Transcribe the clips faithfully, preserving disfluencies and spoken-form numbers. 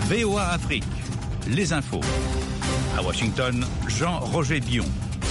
V O A Afrique, les infos. À Washington, Jean-Roger Dion.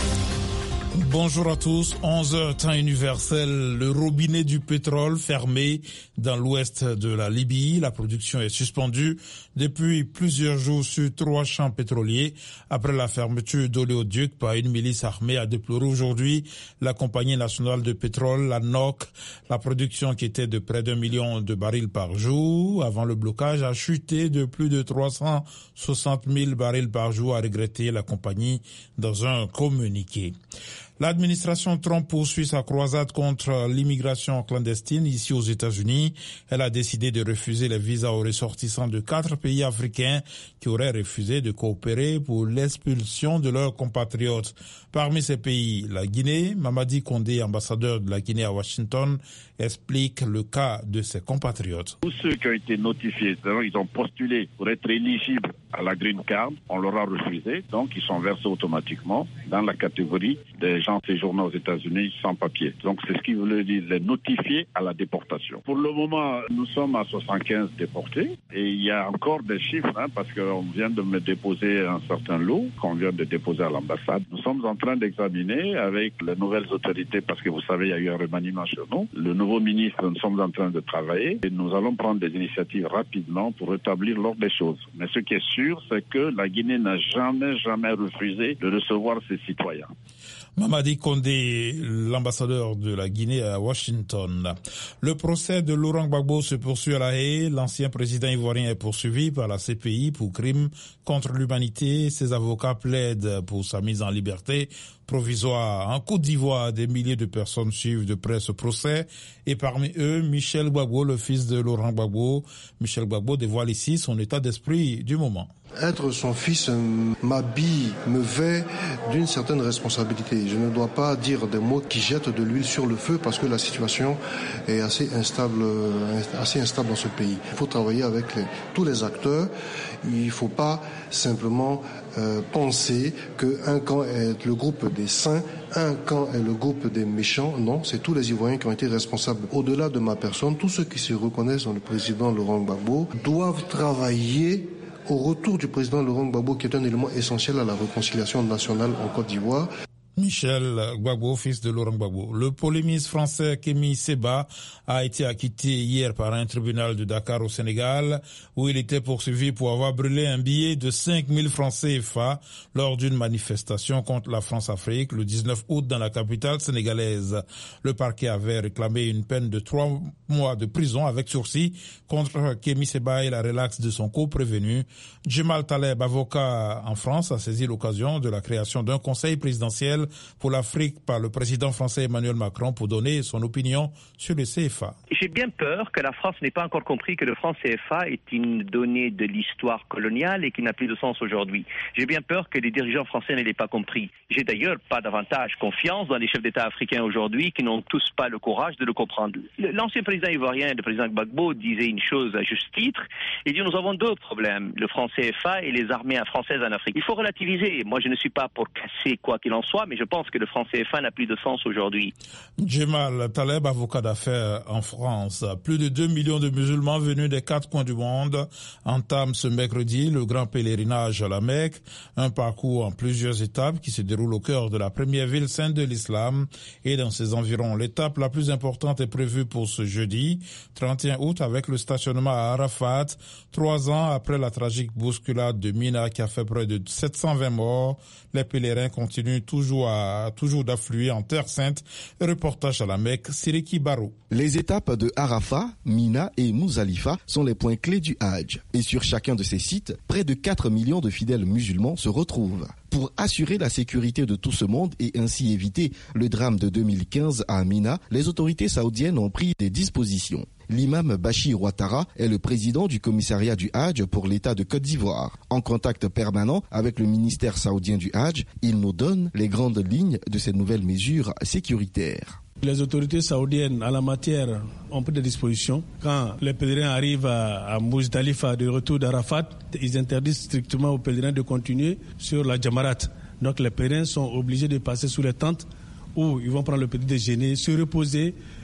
Bonjour à tous, onze heures temps universel, le robinet du pétrole fermé dans l'ouest de la Libye. La production est suspendue depuis plusieurs jours sur trois champs pétroliers après la fermeture d'oléoducs par une milice armée, a déploré aujourd'hui la compagnie nationale de pétrole, la N O C. La production qui était de près d'un million de barils par jour avant le blocage a chuté de plus de trois cent soixante mille barils par jour, a regretté la compagnie dans un communiqué. L'administration Trump poursuit sa croisade contre l'immigration clandestine ici aux États-Unis. Elle a décidé de refuser les visas aux ressortissants de quatre pays africains qui auraient refusé de coopérer pour l'expulsion de leurs compatriotes. Parmi ces pays, la Guinée, Mamadi Condé, ambassadeur de la Guinée à Washington, explique le cas de ses compatriotes. Tous ceux qui ont été notifiés, c'est-à-dire ils ont postulé pour être éligibles à la Green Card, on leur a refusé, donc ils sont versés automatiquement dans la catégorie des gens séjournant aux États-Unis sans papier. Donc c'est ce qui veut dire les notifier à la déportation. Pour le moment, nous sommes à soixante-quinze déportés et il y a encore des chiffres hein, parce qu'on vient de me déposer un certain lot qu'on vient de déposer à l'ambassade. Nous sommes en train d'examiner avec les nouvelles autorités parce que vous savez, il y a eu un remaniement chez nous. Le nouveau ministre, nous sommes en train de travailler et nous allons prendre des initiatives rapidement pour rétablir l'ordre des choses. Mais ce qui est sûr, c'est que la Guinée n'a jamais, jamais refusé de recevoir ses citoyens. Mamadi Condé, l'ambassadeur de la Guinée à Washington. Le procès de Laurent Gbagbo se poursuit à La Haye. L'ancien président ivoirien est poursuivi par la C P I pour crimes contre l'humanité. Ses avocats plaident pour sa mise en liberté provisoire. En Côte d'Ivoire, des milliers de personnes suivent de près ce procès et parmi eux, Michel Gbagbo, le fils de Laurent Gbagbo. Michel Gbagbo dévoile ici son état d'esprit du moment. Être son fils m'habille, me vêt d'une certaine responsabilité. Je ne dois pas dire des mots qui jettent de l'huile sur le feu parce que la situation est assez instable, assez instable dans ce pays. Il faut travailler avec les, tous les acteurs. Il ne faut pas simplement euh, penser qu'un camp est le groupe des saints, un camp est le groupe des méchants. Non, c'est tous les Ivoiriens qui ont été responsables. Au-delà de ma personne, tous ceux qui se reconnaissent dans le président Laurent Gbagbo doivent travailler au retour du président Laurent Gbagbo, qui est un élément essentiel à la réconciliation nationale en Côte d'Ivoire. Michel Gbagbo, fils de Laurent Gbagbo. Le polémiste français Kémi Séba a été acquitté hier par un tribunal de Dakar au Sénégal où il était poursuivi pour avoir brûlé un billet de cinq mille francs C F A lors d'une manifestation contre la France-Afrique le dix-neuf août dans la capitale sénégalaise. Le parquet avait réclamé une peine de trois mois de prison avec sursis contre Kémi Séba et la relaxe de son co-prévenu. Djemal Taleb, avocat en France, a saisi l'occasion de la création d'un conseil présidentiel pour l'Afrique par le président français Emmanuel Macron pour donner son opinion sur le C F A. J'ai bien peur que la France n'ait pas encore compris que le franc C F A est une donnée de l'histoire coloniale et qui n'a plus de sens aujourd'hui. J'ai bien peur que les dirigeants français ne l'aient pas compris. J'ai d'ailleurs pas davantage confiance dans les chefs d'État africains aujourd'hui qui n'ont tous pas le courage de le comprendre. L'ancien président ivoirien, le président Gbagbo, disait une chose à juste titre. Il dit nous avons deux problèmes, le franc C F A et les armées françaises en Afrique. Il faut relativiser. Moi je ne suis pas pour casser quoi qu'il en soit, mais je pense que le franc C F A n'a plus de sens aujourd'hui. Djemal Taleb, avocat d'affaires en France. Plus de deux millions de musulmans venus des quatre coins du monde entament ce mercredi le grand pèlerinage à la Mecque, un parcours en plusieurs étapes qui se déroule au cœur de la première ville sainte de l'islam et dans ses environs. L'étape la plus importante est prévue pour ce jeudi, trente et un août, avec le stationnement à Arafat, trois ans après la tragique bousculade de Mina qui a fait près de sept cent vingt morts. Les pèlerins continuent toujours à, toujours d'affluer en Terre Sainte. Le reportage à la Mecque, Siriki Barou. Les étapes de Arafat, Mina et Mouzalifa sont les points clés du Hajj. Et sur chacun de ces sites, près de quatre millions de fidèles musulmans se retrouvent. Pour assurer la sécurité de tout ce monde et ainsi éviter le drame de deux mille quinze à Mina, les autorités saoudiennes ont pris des dispositions. L'imam Bachir Ouattara est le président du commissariat du Hajj pour l'État de Côte d'Ivoire. En contact permanent avec le ministère saoudien du Hajj, il nous donne les grandes lignes de ces nouvelles mesures sécuritaires. Les autorités saoudiennes en la matière ont pris des dispositions. Quand les pèlerins arrivent à, à Mousdalifa de retour d'Arafat, ils interdisent strictement aux pèlerins de continuer sur la Jamarat. Donc les pèlerins sont obligés de passer sous les tentes où ils vont prendre le petit déjeuner, se reposer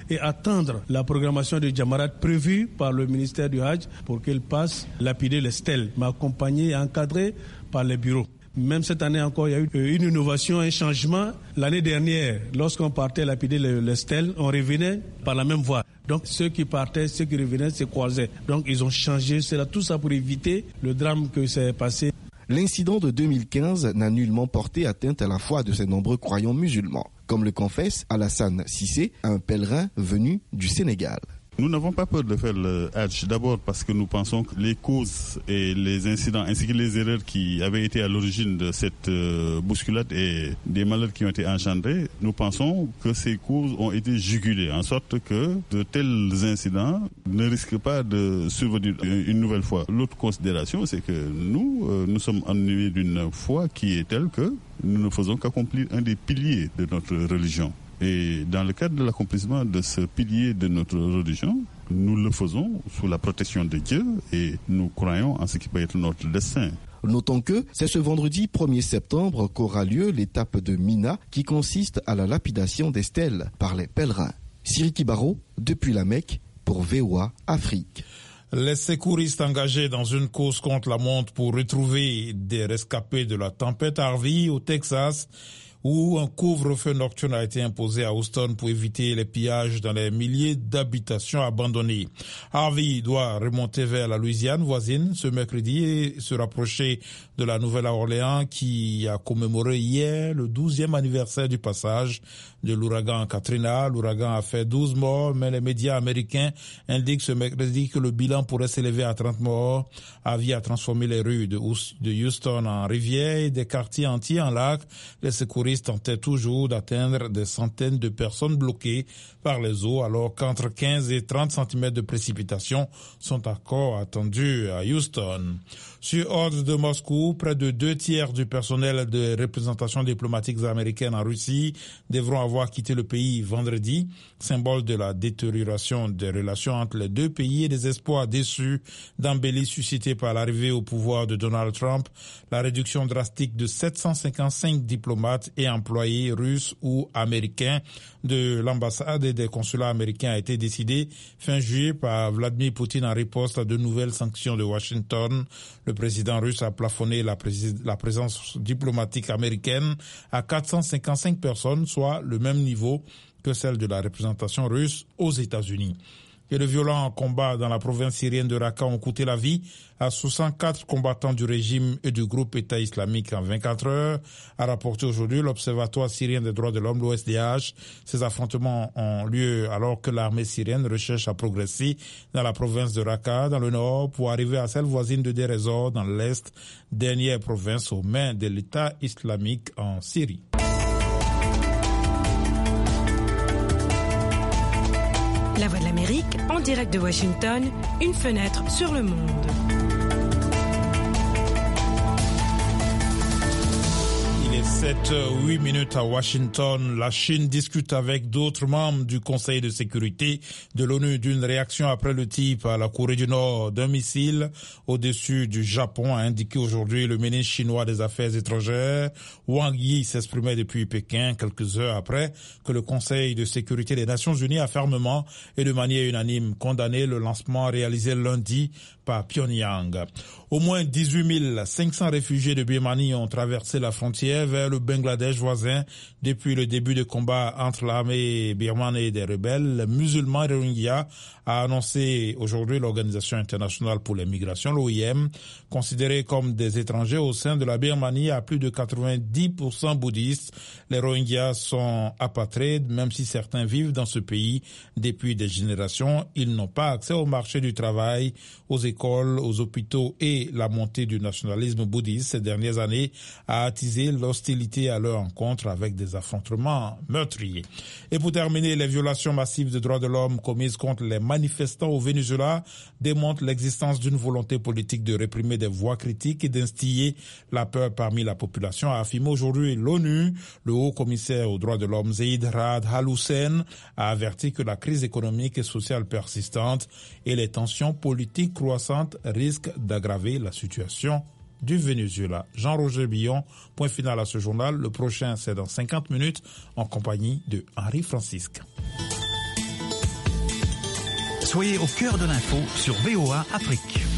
et attendre la programmation de Jamarat prévue par le ministère du Hajj pour qu'il passe lapider les stèles, mais accompagné et encadré par les bureaux. Même cette année encore, il y a eu une innovation, un changement. L'année dernière, lorsqu'on partait lapider les, les stèles, on revenait par la même voie. Donc ceux qui partaient, ceux qui revenaient se croisaient. Donc ils ont changé cela, tout ça pour éviter le drame que s'est passé. L'incident de deux mille quinze n'a nullement porté atteinte à la foi de ces nombreux croyants musulmans, comme le confesse Alassane Cissé, un pèlerin venu du Sénégal. Nous n'avons pas peur de faire le Hajj, d'abord parce que nous pensons que les causes et les incidents ainsi que les erreurs qui avaient été à l'origine de cette euh, bousculade et des malheurs qui ont été engendrés, nous pensons que ces causes ont été jugulées, en sorte que de tels incidents ne risquent pas de survenir une nouvelle fois. L'autre considération, c'est que nous, euh, nous sommes animés d'une foi qui est telle que nous ne faisons qu'accomplir un des piliers de notre religion. Et dans le cadre de l'accomplissement de ce pilier de notre religion, nous le faisons sous la protection de Dieu et nous croyons en ce qui peut être notre destin. Notons que c'est ce vendredi premier septembre qu'aura lieu l'étape de Mina qui consiste à la lapidation des stèles par les pèlerins. Siriki Baro, depuis la Mecque, pour V O A Afrique. Les secouristes engagés dans une course contre la montre pour retrouver des rescapés de la tempête Harvey au Texas, où un couvre-feu nocturne a été imposé à Houston pour éviter les pillages dans les milliers d'habitations abandonnées. Harvey doit remonter vers la Louisiane voisine ce mercredi et se rapprocher de la Nouvelle-Orléans qui a commémoré hier le douzième anniversaire du passage de l'ouragan Katrina. L'ouragan a fait douze morts, mais les médias américains indiquent ce mercredi que le bilan pourrait s'élever à trente morts. Harvey a transformé les rues de Houston en rivières et des quartiers entiers en lacs. Les secouristes tentaient toujours d'atteindre des centaines de personnes bloquées par les eaux, alors qu'entre quinze et trente centimètres de précipitations sont encore attendus à Houston. Sur ordre de Moscou, près de deux tiers du personnel de représentation diplomatique américaine en Russie devront avoir quitté le pays vendredi, symbole de la détérioration des relations entre les deux pays et des espoirs déçus d'embellie suscités par l'arrivée au pouvoir de Donald Trump. La réduction drastique de sept cent cinquante-cinq diplomates et employés russes ou américains de l'ambassade et des consulats américains a été décidée fin juillet par Vladimir Poutine en riposte à de nouvelles sanctions de Washington. Le président russe a plafonné la, prés- la présence diplomatique américaine à quatre cent cinquante-cinq personnes, soit le même niveau que celle de la représentation russe aux États-Unis. Et de violents combats dans la province syrienne de Raqqa ont coûté la vie à soixante-quatre combattants du régime et du groupe État islamique en vingt-quatre heures, a rapporté aujourd'hui l'Observatoire syrien des droits de l'homme, l'O S D H. Ces affrontements ont lieu alors que l'armée syrienne recherche à progresser dans la province de Raqqa, dans le nord, pour arriver à celle voisine de Deir ez-Zor, dans l'est, dernière province aux mains de l'État islamique en Syrie. La Voix de l'Amérique, en direct de Washington, une fenêtre sur le monde. Il est sept heures huit minutes à Washington. La Chine discute avec d'autres membres du Conseil de sécurité de l'ONU d'une réaction après le tir par la Corée du Nord d'un missile au-dessus du Japon, a indiqué aujourd'hui le ministre chinois des Affaires étrangères. Wang Yi s'exprimait depuis Pékin quelques heures après que le Conseil de sécurité des Nations Unies a fermement et de manière unanime condamné le lancement réalisé lundi par Pyongyang. Au moins dix-huit mille cinq cents réfugiés de Birmanie ont traversé la frontière vers le Bangladesh voisin depuis le début des combats entre l'armée birmane et des rebelles musulmans Rohingyas, a annoncé aujourd'hui l'Organisation internationale pour les migrations, l'O I M, considérés comme des étrangers au sein de la Birmanie à plus de quatre-vingt-dix pour cent bouddhistes. Les Rohingyas sont apatrides, même si certains vivent dans ce pays depuis des générations. Ils n'ont pas accès au marché du travail, aux écoles, aux hôpitaux, et la montée du nationalisme bouddhiste ces dernières années a attisé l'hostilité à leur encontre avec des affrontements meurtriers. Et pour terminer, les violations massives des droits de l'homme commises contre les manifestants au Venezuela démontrent l'existence d'une volonté politique de réprimer des voix critiques et d'instiller la peur parmi la population, a affirmé aujourd'hui l'ONU. Le haut commissaire aux droits de l'homme Zeid Ra'ad Al Hussein a averti que la crise économique et sociale persistante et les tensions politiques croissantes risquent d'aggraver la situation du Venezuela. Jean-Roger Billon, point final à ce journal. Le prochain, c'est dans cinquante minutes en compagnie de Henri Francisque. Soyez au cœur de l'info sur V O A Afrique.